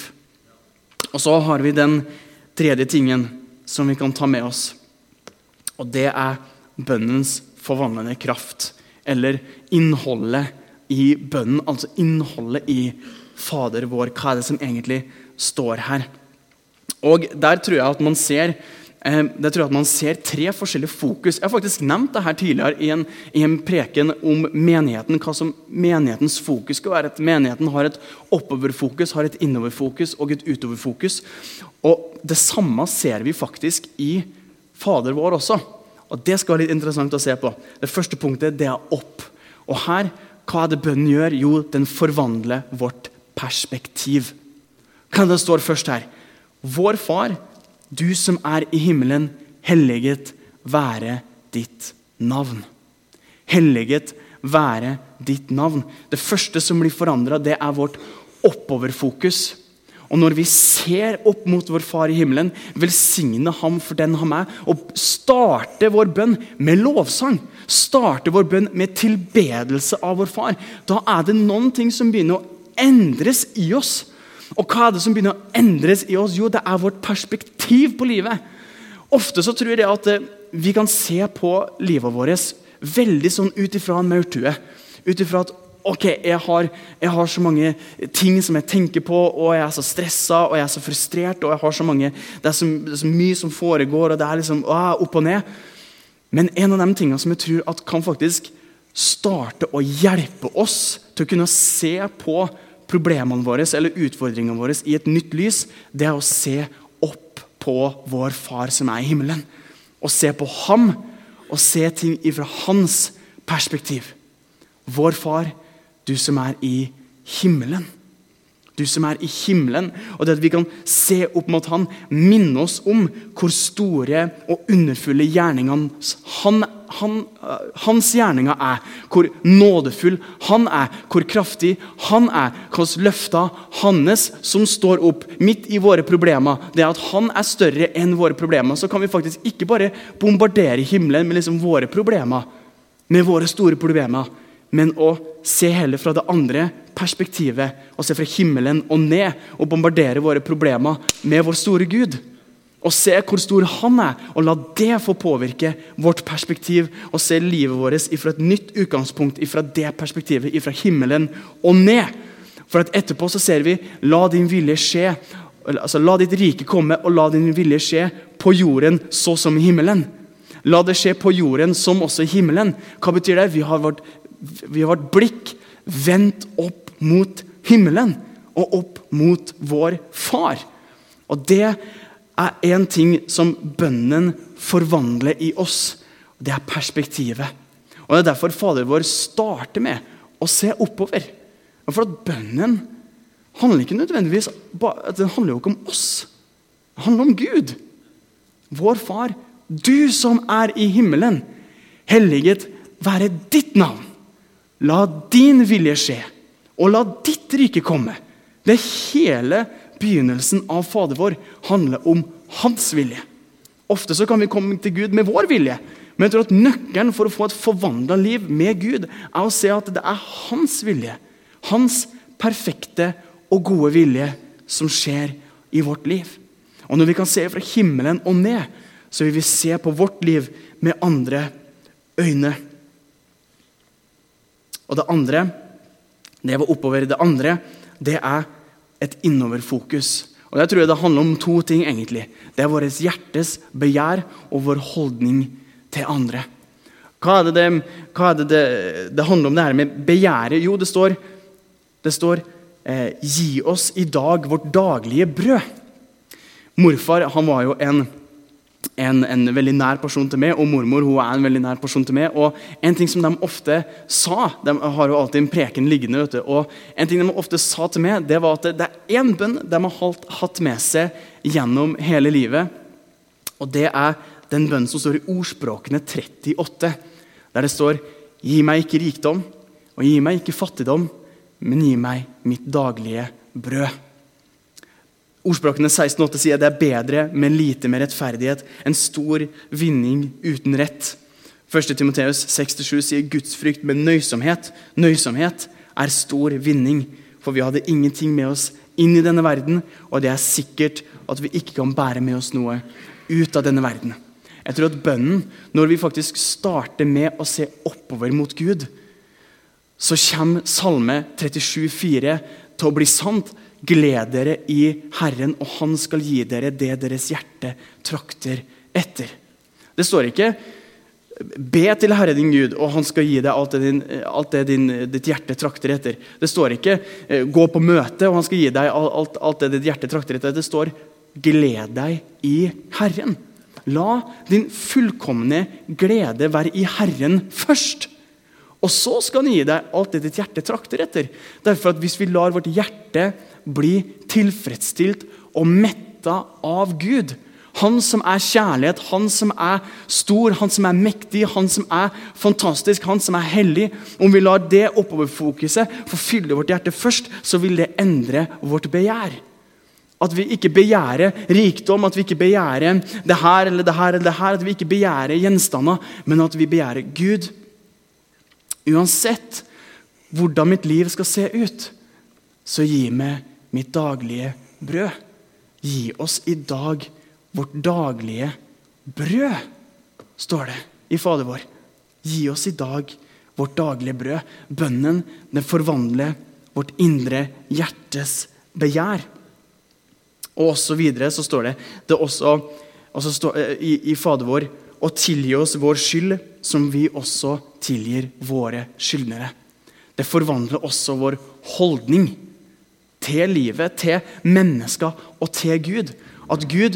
Og så har vi den tredje tingen som vi kan ta med oss. Og det er bønnens forvandlende kraft. Eller innholdet i bønnen, altså innholdet i Fader vår. Hva er det som egentlig står her? Og der tror jeg at man ser eh, det tror jeg at man ser tre forskjellige fokus. Jeg har faktisk nevnt det her tidligere i en, i en preken om menigheten, hva som menighetens fokus skal være. At menigheten har et oppoverfokus, har et innoverfokus og et utoverfokus. Og det samme ser vi faktisk i Fader vår også. Og det skal være litt interessant å se på. Det første punktet, det er opp. Og her, hva er det bønnen gjør? Jo, den forvandler vårt perspektiv. Hva det står først her? Vår far, du som er i himmelen, helliget være ditt navn. Helliget være ditt navn. Det første som blir forandret, det er vårt oppoverfokus. Og når vi ser opp mot vår far i himmelen, velsigne ham for den han er, og starte vår bønn med lovsang, starte vår bønn med tilbedelse av vår far, da er det noen ting som begynner å endres i oss. Og hva er det som begynner å endres i oss? Jo, det er vårt perspektiv på livet. Ofte så tror jeg at vi kan se på livet vårt veldig sånn utifra en maurtue. Utifra at ok, jeg har, jeg har så mange ting som jeg tenker på, og jeg er så stresset, og jeg er så frustrert, og jeg har så mange, det er så, det er så mye som foregår, og det er liksom å, opp og ned. Men en av de tingene som jeg tror at kan faktisk starte å hjelpe oss til å kunne se på problemene våre, eller utfordringene våre i et nytt lys, det er å se opp på vår far som er i himmelen. Og se på ham, og se ting fra hans perspektiv. Vår far, du som er i himmelen. Du som er i himmelen. Og det at vi kan se opp mot han, minne oss om hvor store og underfulle gjerningene han, han, hans gjerninger er. Hvor nådefull han er. Hvor kraftig han er. Hvilke løfter hans som står opp midt i våre problemer. Det at han er større enn våre problemer. Så kan vi faktisk ikke bare bombardere himmelen med liksom våre problemer. Med våre store problemer. Men å se heller fra det andre perspektivet, og se fra himmelen og ned, og bombardere våre problemer med vår store Gud. og se hvor stor han er, og la det få påvirke vårt perspektiv, og se livet vårt ifra et nytt utgangspunkt, ifra det perspektivet, ifra himmelen og ned. For at etterpå så ser vi, la din vilje skje, altså la ditt rike komme, og la din vilje skje på jorden så som i himmelen. La det skje på jorden som også i himmelen. Hva betyr det? Vi har vårt, vi har vårt blikk vendt opp mot himmelen, og opp mot vår far. Og det er en ting som bønnen forvandler i oss. Det er perspektivet. Og det er derfor Fader vår starter med å se oppover. Og for at bønnen handler ikke nødvendigvis, det handler jo ikke om oss. Det handler om Gud. Vår far, du som er i himmelen, helliget være ditt navn. La din vilje skje, og la ditt rike komme. Det hele begynnelsen av Fader vår handler om hans vilje. Ofte så kan vi komme til Gud med vår vilje, men jeg tror at nøkkelen for å få et forvandlet liv med Gud er å se at det er hans vilje, hans perfekte og gode vilje som skjer i vårt liv. Og når vi kan se fra himmelen og ned, så vil vi se på vårt liv med andre øyne. Og det andre, det var oppover, det andre, det er et innoverfokus. Og jeg tror det handler om to ting egentlig. Det er vårt hjertes begjær og vår holdning til andre. Hva er det det, hva er det, det, det handler om det her med begjæret? Jo, det står, det står eh, gi oss i dag vårt daglige brød. Morfar, han var jo en En, en veldig nær person til meg, og mormor hun er en veldig nær person til meg. Og en ting som de ofte sa, de har jo alltid en preken liggende, vet du, og en ting de ofte sa til meg, det var at det, det er en bønn de har hatt med seg gjennom hele livet, og det er den bønnen som står i Ordspråkene trettiåtte, der det står, gi meg ikke rikdom, og gi meg ikke fattigdom, men gi meg mitt daglige brød. Ordspråkene seksten åtte sier det er bedre med lite med rettferdighet enn stor vinning uten rett. første Timoteus seks til sju sier Gudsfrykt med nøysomhet. Nøysomhet er stor vinning, for vi hadde ingenting med oss inn i denne verden, og det er sikkert at vi ikke kan bære med oss noe ut av denne verden. Jeg tror at bønnen, når vi faktisk starter med å se oppover mot Gud, så kommer Salme trettisju fire til å bli sant. Gled dere i Herren, og han skal gi dere det deres hjerte trakter etter. Det står ikke, be til Herre din Gud, og han skal gi deg alt det, din, alt det din, ditt hjerte trakter etter. Det står ikke, gå på møte, og han skal gi deg alt, alt det ditt hjerte trakter etter. Det står, gled deg i Herren. La din fullkomne glede være i Herren først. Og så skal han gi deg alt det ditt hjerte trakter etter. Derfor at hvis vi lar vårt hjerte bli tilfredsstilt og metta av Gud, han som er kjærlighet, han som er stor, han som er mektig, han som er fantastisk, han som er hellig, om vi lar det oppoverfokuset få fylle vårt hjerte først, så vil det endre vårt begjær. At vi ikke begjærer rikdom, at vi ikke begjærer det her eller det her eller det her, at vi ikke begjærer gjenstander, men at vi begjærer Gud. Uansett hvordan mitt liv skal se ut, så gi meg mitt daglige brød. Gi oss i dag vårt daglige brød, står det i Fader vår. Gi oss i dag vårt daglige brød. Bønnen, den forvandler vårt indre hjertes begjær. Og så videre så står det, det også, også står, i, i Fader vår, og tilgi oss vår skyld, som vi også tilgir våre skyldnere. Det forvandler også vår holdning til livet, til mennesker og til Gud. At Gud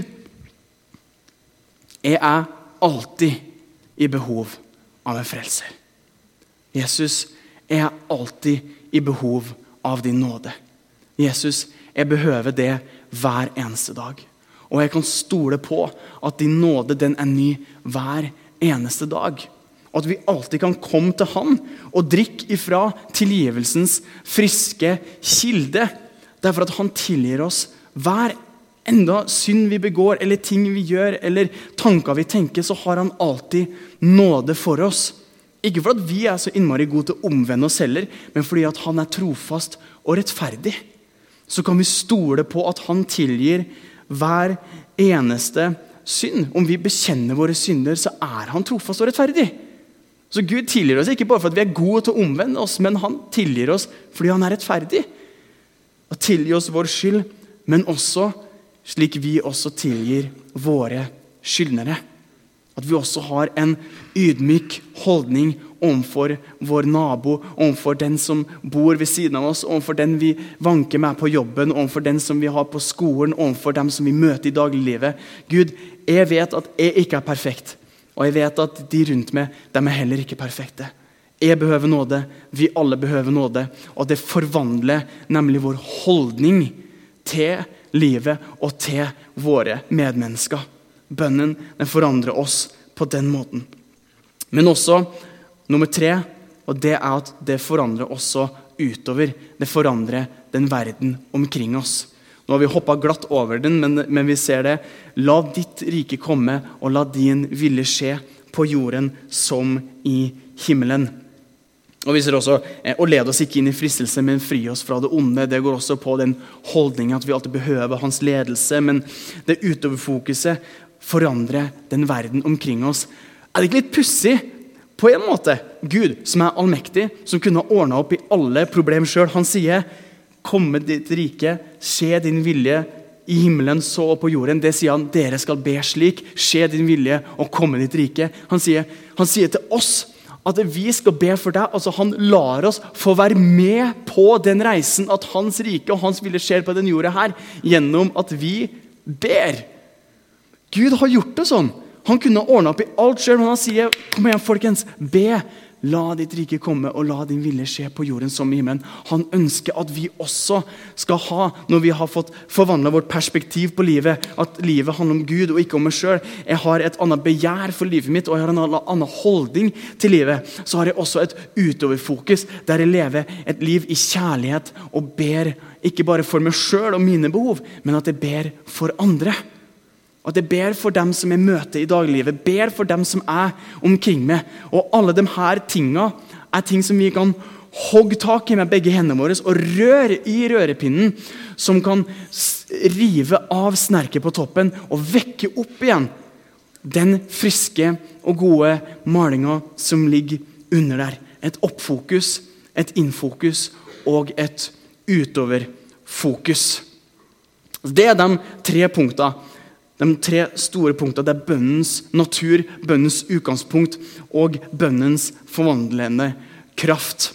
er alltid i behov av en frelser. Jesus er alltid i behov av din nåde. Jesus, jeg behøver det hver eneste dag. Og jeg kan stole på at din nåde, den er ny hver eneste dag. Og at vi alltid kan komme til han og drikke ifra tilgivelsens friske kilde. Derfor at han tilgir oss hver enda synd vi begår, eller ting vi gjør, eller tanker vi tenker, så har han alltid nåde for oss. Ikke for at vi er så innmari gode til å omvende oss heller, men fordi at han er trofast og rettferdig. Så kan vi stole på at han tilgir hver eneste synd. Om vi bekjenner våre synder, så er han trofast og rettferdig. Så Gud tilgir oss ikke bare for at vi er gode til å omvende oss, men han tilgir oss fordi han er rettferdig. Og tilgir oss vår skyld, men også slik vi også tilgir våre skyldnere. At vi også har en ydmyk holdning overfor vår nabo, overfor den som bor ved siden av oss, overfor den vi vanker med på jobben, overfor den som vi har på skolen, overfor dem som vi møter i dagliglivet. Gud, jeg vet at jeg ikke er perfekt, og jeg vet at de rundt meg, de er heller ikke perfekte. Jeg behøver nåde, vi alle behøver nåde, og det forvandler nemlig vår holdning til livet og til våre medmennesker. Bønnen, den forandrer oss på den måten. Men også, nummer tre, og det er at det forandrer også utover. Det forandrer den verden omkring oss. Nå har vi hoppet glatt over den, men, men vi ser det. La ditt rike komme, og la din vilje skje på jorden som i himmelen. Og vi ser også, og led oss ikke inn i fristelse, men fri oss fra det onde. Det går også på den holdningen at vi alltid behøver hans ledelse, men det utoverfokuset forandrer den verden omkring oss. Er det ikke litt pussig? På en måte, Gud, som er allmektig, som kunne ha ordnet opp i alle problemer selv, han sier, komme ditt rike, skje din vilje i himmelen så på jorden. Det sier han, dere skal be slik, skje din vilje og komme ditt rike. Han sier, han sier til oss, at vi skal be for deg, altså han lar oss få være med på den reisen, at hans rike og hans vilje skjer på den jorda her, gjennom at vi ber. Gud har gjort det sånn. Han kunne ha ordnet opp i alt selv, men han sier, kom igjen folkens, be, la ditt rike komme, og la din vilje skje på jorden som i himmelen. Han ønsker at vi også skal ha, når vi har fått forvandlet vårt perspektiv på livet, at livet handler om Gud og ikke om meg selv. Jeg har et annet begjær for livet mitt, og jeg har en annen holdning til livet. Så har jeg også et utoverfokus, der jeg lever et liv i kjærlighet, og ber ikke bare for meg selv og mine behov, men at jeg ber for andre. At jeg ber for dem som jeg møter i dagliglivet, ber for dem som er omkring meg. Og alle de her tingene er ting som vi kan hogge tak i med begge hendene våre, og røre i rørepinnen, som kan rive av snerket på toppen, og vekke opp igjen den friske og gode malingen som ligger under der. Et oppfokus, et innfokus og et utoverfokus. Det er de tre punktene. De tre store punktene, det er bønnens natur, bønnens utgangspunkt og bønnens forvandlende kraft.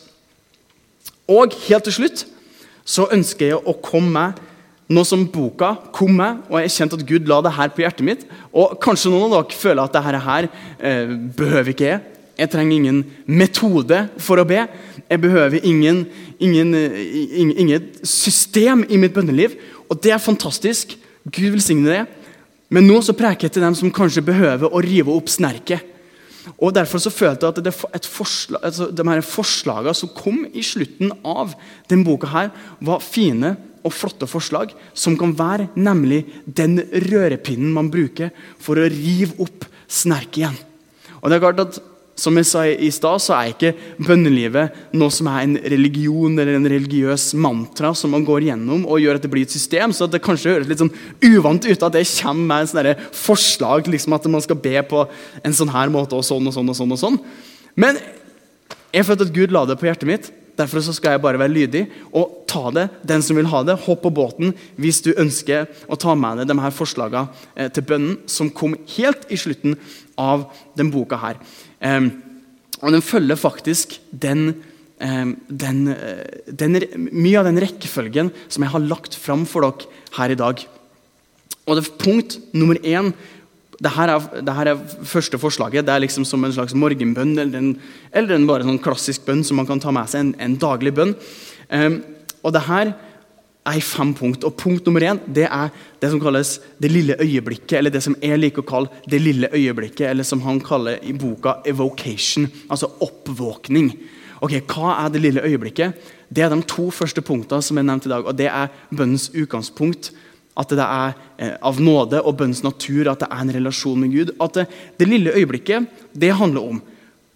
Og helt til slutt så ønsker jeg å komme med nå som boka kom med, og jeg kjente at Gud la det her på hjertet mitt, og kanskje noen av dere føler at dette her eh, behøver ikke jeg. Jeg trenger ingen metode for å be. Jeg behøver ingen, ingen, ingen, ingen system i mitt bønneliv, og det er fantastisk. Gud velsigne det. Men nå så preker jeg til dem som kanskje behøver å rive opp snerket. Og derfor så følte jeg at det et forslag, altså de her forslagene som kom i slutten av den boka her, var fine og flotte forslag, som kan være nemlig den rørepinnen man bruker for å rive opp snerket igjen. Og det er klart at, som jeg sa i sted, så er ikke bønnelivet noe som er en religion eller en religiøs mantra som man går gjennom og gjør at det blir et system, så det kanskje høres litt sånn uvant ut at det kommer med en sånn forslag, liksom at man skal be på en sånn her måte og sånn og sånn og sånn og sånn. Men jeg følte at Gud la det på hjertet mitt, derfor så skal jeg bare være lydig og ta det, den som vil ha det, hopp på båten hvis du ønsker å ta med deg de her forslagene til bønnen som kom helt i slutten av den boka her. Um, og den følger faktisk den, um, den, den, mye av den rekkefølgen som jeg har lagt fram for dere her i dag. Og det punkt nummer én, det her er, det her er første forslaget, det er liksom som en slags morgenbønn, eller en, eller en bare sånn klassisk bønn som man kan ta med seg, en, en daglig bønn. Um, og det her er i fem punkt, og punkt nummer én, det er det som kalles det lille øyeblikket, eller det som jeg liker å kalle det lille øyeblikket, eller som han kaller i boka evocation, altså oppvåkning. Ok, hva er det lille øyeblikket? Det er de to første punktene som jeg nevnte i dag, og det er bønnens utgangspunkt, at det er eh, av nåde og bønnens natur, at det er en relasjon med Gud. At det, det lille øyeblikket, det handler om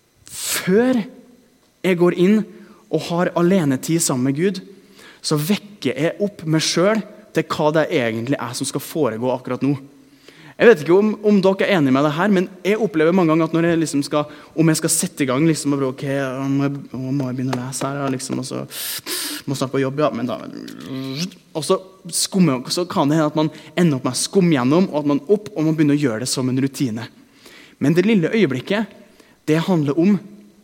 før jeg går inn og har alenetid sammen med Gud, så vekker jeg opp meg selv til hva det egentlig er som skal foregå akkurat nå. Jeg vet ikke om, om dere er enige med det her, men jeg opplever mange ganger at når jeg liksom skal, om jeg skal sette i gang, liksom, og ok, må jeg, må jeg begynne å lese her, liksom, og så må jeg starte på jobb, ja, men da, og så, skumme, så kan det hende at man ender opp med å skumme gjennom, og at man opp, og man begynner å gjøre det som en rutine. Men det lille øyeblikket, det handler om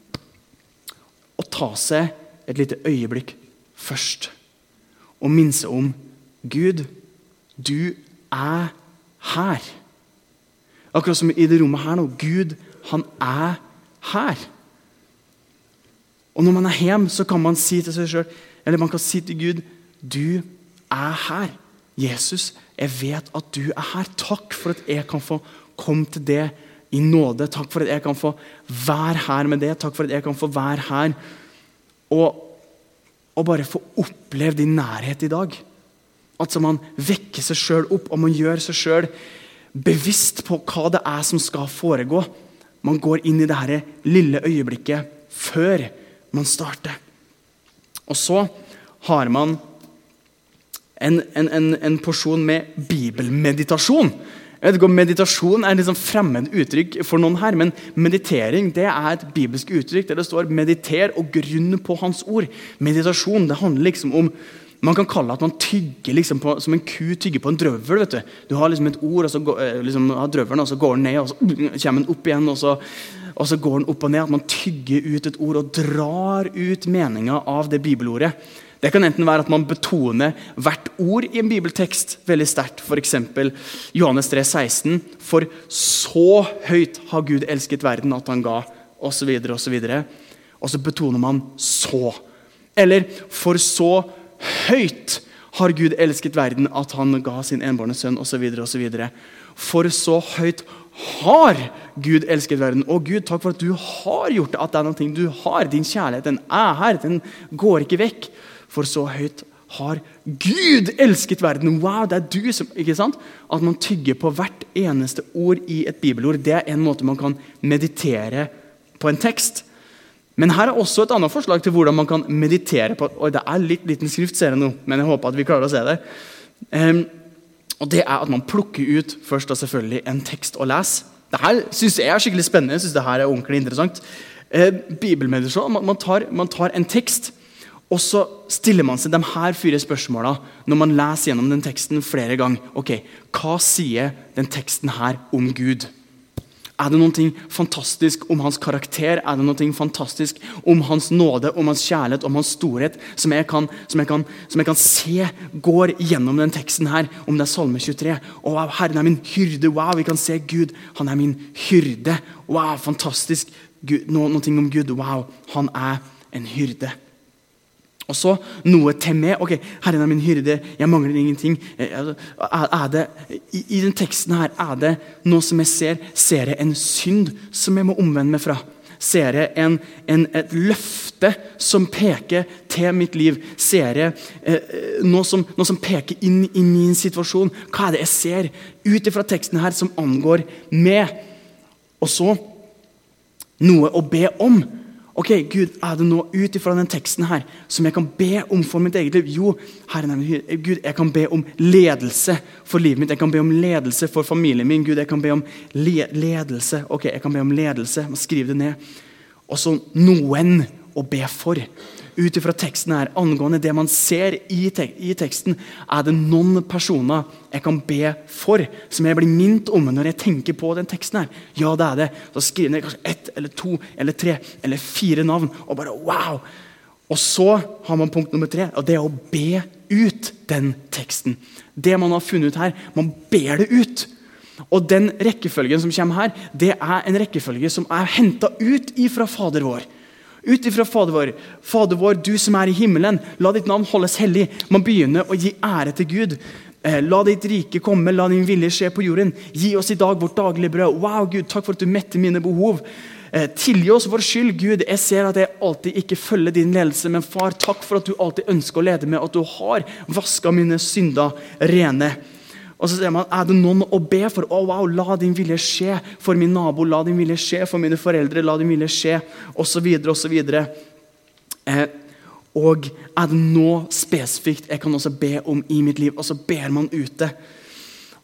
å ta seg et lite øyeblikk først, og minne seg om, Gud, du er her. Akkurat som i det rommet her nå, Gud, han er her. Og når man er hjemme, så kan man si til seg selv, eller man kan si til Gud, du er her. Jesus, jeg vet at du er her. Takk for at jeg kan få komme til det i nåde. Takk for at jeg kan få være her med det. Takk for at jeg kan få være her og, og bare få oppleve din nærhet i dag. Altså man vekker seg selv opp, og man gjør seg selv bevisst på hva det er som skal foregå. Man går inn i det her lille øyeblikket før man starter. Og så har man en, en, en, en porsjon med bibelmeditasjon. Jeg vet ikke om meditasjon er et liksom fremmed uttrykk for noen her, men meditering, det er et bibelsk uttrykk der det står mediter og grunn på hans ord. Meditasjon, det handler liksom om, man kan kalle det at man tygger liksom på, som en ku tygger på en drøvel, vet du. Du har liksom et ord, og så går, liksom, har drøvelen, og så går den ned, og så kommer den opp igjen, og så, og så går den opp og ned. At man tygger ut et ord og drar ut meningen av det bibelordet. Det kan enten være at man betoner hvert ord i en bibeltekst veldig sterkt. For eksempel Johannes tre seksten, for så høyt har Gud elsket verden at han ga, og så videre, og så videre. Og så betoner man så. Eller for så høyt har Gud elsket verden at han ga sin enbårne sønn, og så videre, og så videre. For så høyt har Gud elsket verden. Og Gud, takk for at du har gjort det, at det er noe du har. Din kjærlighet, den er her, den går ikke vekk. For så høyt har Gud elsket verden. Wow, det er du som, ikke sant? At man tygger på hvert eneste ord i et bibelord, det er en måte man kan meditere på en tekst. Men her er også et annet forslag til hvordan man kan meditere på. Og det er litt liten skriftserie nå, men jeg håper at vi klarer å se det. Um, og det er at man plukker ut først og selvfølgelig en tekst å lese. Dette synes jeg er skikkelig spennende, jeg synes det her er ordentlig interessant. Uh, Bibelmeditasjon, man, man, tar, man tar en tekst, og så stiller man seg de her fire spørsmålene når man leser gjennom den teksten flere ganger. Ok, hva sier den teksten her om Gud? Er det noe fantastisk om hans karakter? Er det noe fantastisk om hans nåde, om hans kjærlighet, om hans storhet, som jeg kan, som jeg kan, som jeg kan se går gjennom den teksten her, om det er Salme tjuetre? Og wow, Herren er min hyrde. Wow, vi kan se Gud. Han er min hyrde. Wow, fantastisk. Gud, no, noe om Gud. Wow, han er en hyrde. Og så noe til meg. Ok, Herren er min hyrde, jeg mangler ingenting. Er, er det, i, I den teksten her, er det noe som jeg ser? Ser jeg en synd som jeg må omvende meg fra? Ser jeg en, en, et løfte som peker til mitt liv? Ser jeg eh, noe, som, noe som peker inn i min situasjon? Hva er det jeg ser ut fra teksten her som angår meg? Og så noe å be om. Ok, Gud, er det noe ut ifra den teksten her som jeg kan be om for mitt eget liv? Jo, Herren er min hyrde. Gud, jeg kan be om ledelse for livet mitt. Jeg kan be om ledelse for familien min. Gud, jeg kan be om le ledelse. Ok, jeg kan be om ledelse. Man skriver det ned. Og så noen å be for. Ut ifra teksten her, angående det man ser i, tek i teksten, er det noen personer jeg kan be for, som jeg blir minnet om når jeg tenker på den teksten her. Ja, det er det. Så skriver jeg kanskje ett, eller to, eller tre, eller fire navn, og bare wow! Og så har man punkt nummer tre, og det er å be ut den teksten. Det man har funnet ut her, man ber det ut. Og den rekkefølgen som kommer her, det er en rekkefølge som er hentet ut ifra Fader vår. Ut ifra Fader vår. Fader vår, du som er i himmelen, la ditt navn holdes hellig. Man begynner å gi ære til Gud. La ditt rike komme, la din vilje skje på jorden. Gi oss i dag vårt daglige brød. Wow, Gud, takk for at du metter mine behov. Tilgi oss vår skyld, Gud. Jeg ser at jeg alltid ikke følger din ledelse, men far, takk for at du alltid ønsker å lede meg, at du har vasket mine synder rene. Og så sier man, er det noen å be for? Å, wow, la din vilje skje for min nabo, la din vilje skje for mine foreldre, la din vilje skje, og så videre, og så videre. Eh, og er det noe spesifikt jeg kan også be om i mitt liv? Og så ber man ute.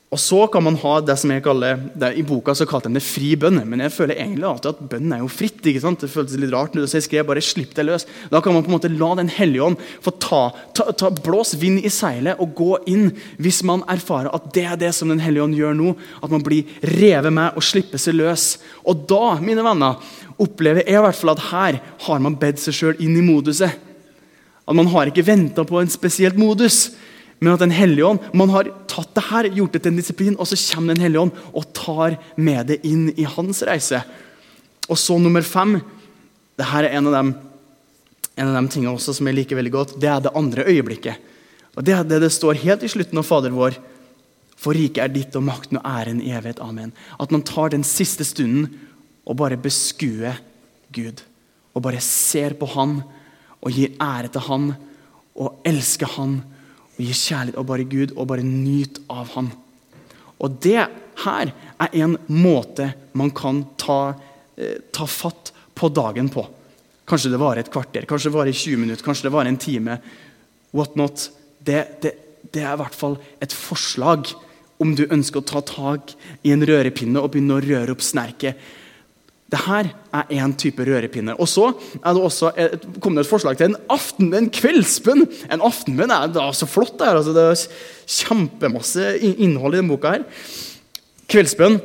Og så kan man ha det som jeg kaller, det, i boka så kalte de det fri bønn, men jeg føler egentlig alltid at bønn er jo fritt, ikke sant? Det føltes litt rart når jeg skrev, bare slipp det løs. Da kan man på en måte la den hellige ånd få ta, ta, ta blås vind i seilet og gå inn hvis man erfarer at det er det som den hellige ånd gjør nå, at man blir revet med og slipper seg løs. Og da, mine venner, opplever jeg i hvert fall at her har man bedt seg selv inn i moduset. At man har ikke ventet på en spesielt modus, men at den hellige ånd, man har tatt det her, gjort det til en disiplin, og så kommer den hellige ånd og tar med det inn i hans reise. Og så nummer fem, det her er en av dem, en av de tingene også som jeg liker veldig godt, det er det andre øyeblikket. Og det er det det står helt i slutten av Fader vår, for riket er ditt og makten og æren i evighet, amen. At man tar den siste stunden og bare beskuer Gud, og bare ser på han, og gir ære til han, og elsker han, og gir kjærlighet og bare Gud, og bare nyt av han. Og det her er en måte man kan ta, eh, ta fatt på dagen på. Kanskje det var et kvarter, kanskje det var i tjue minutter, kanskje det var en time, what not. Det, det, det er i hvert fall et forslag om du ønsker å ta tag i en rørepinne og begynne å røre opp snerket. Det her er en type rørepinne. Og så er det også et, kom det et forslag til en aften, en kveldsbønn. En aftenbønn er da så flott der. Altså det er kjempemasse innhold i den boka her. Kveldsbønn.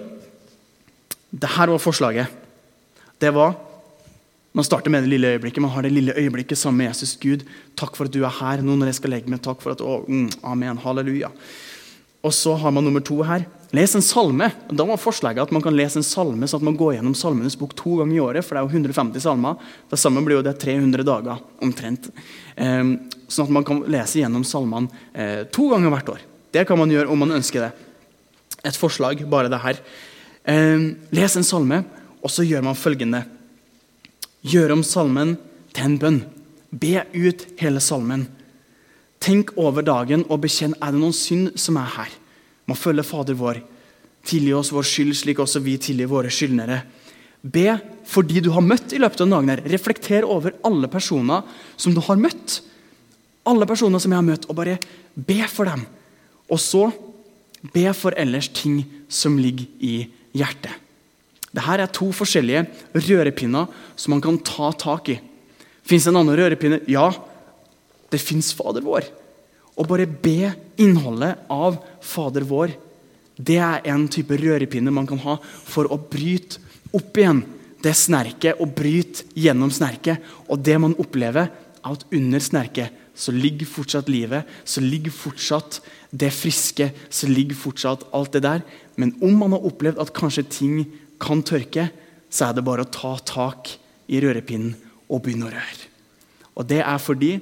Det her var forslaget. Det var, man starter med det lille øyeblikket. Man har det lille øyeblikket sammen med Jesus. Gud, takk for at du er her nå når jeg skal legge meg. Takk for at, å, mm, amen, halleluja. Og så har man nummer to her. Les en salme. Da var forslaget at man kan lese en salme så at man går gjennom salmenes bok to ganger i året, for det er jo hundre og femti salmer. Det samme blir jo det tre hundre dager omtrent. Um, sånn at man kan lese gjennom salmene uh, to ganger hvert år. Det kan man gjøre om man ønsker det. Et forslag, bare det her. Um, les en salme, og så gjør man følgende. Gjør om salmen til en bønn. Be ut hele salmen. Tenk over dagen og bekjenn, er det noen synd som er her? Man følger Fader vår. Tilgi oss vår skyld, slik også vi tilgir våre skyldnere. Be fordi du har møtt i løpet av dagen her. Reflekter over alle personer som du har møtt. Alle personer som jeg har møtt, og bare be for dem. Og så be for ellers ting som ligger i hjertet. Dette er to forskjellige rørepinner som man kan ta tak i. Finnes det en annen rørepinne? Ja, det finnes Fader vår. Og bare be innholdet av Fader vår. Det er en type rørepinne man kan ha for å bryte opp igjen det snerket og bryte gjennom snerket. Og det man opplever er at under snerket så ligger fortsatt livet, så ligger fortsatt det friske, så ligger fortsatt alt det der. Men om man har opplevd at kanskje ting kan tørke, så er det bare å ta tak i rørepinnen og begynne å røre. Og det er fordi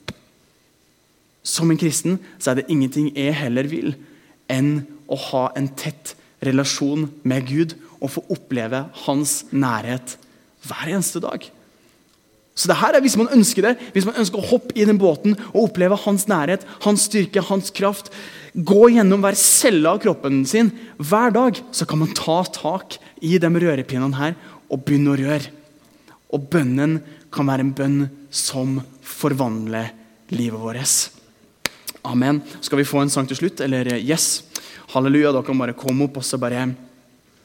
som en kristen så er det ingenting jeg heller vil enn å ha en tett relasjon med Gud og få oppleve hans nærhet hver eneste dag. Så det her er hvis man ønsker det, hvis man ønsker å hoppe i den båten og oppleve hans nærhet, hans styrke, hans kraft, gå gjennom hver celle av kroppen sin hver dag, så kan man ta tak i de rørepinnene her og begynne å røre. Og bønnen kan være en bønn som forvandler livet vårt. Amen. Skal vi få en sang til slutt? Eller yes? Halleluja, da kan bare komme opp og så bare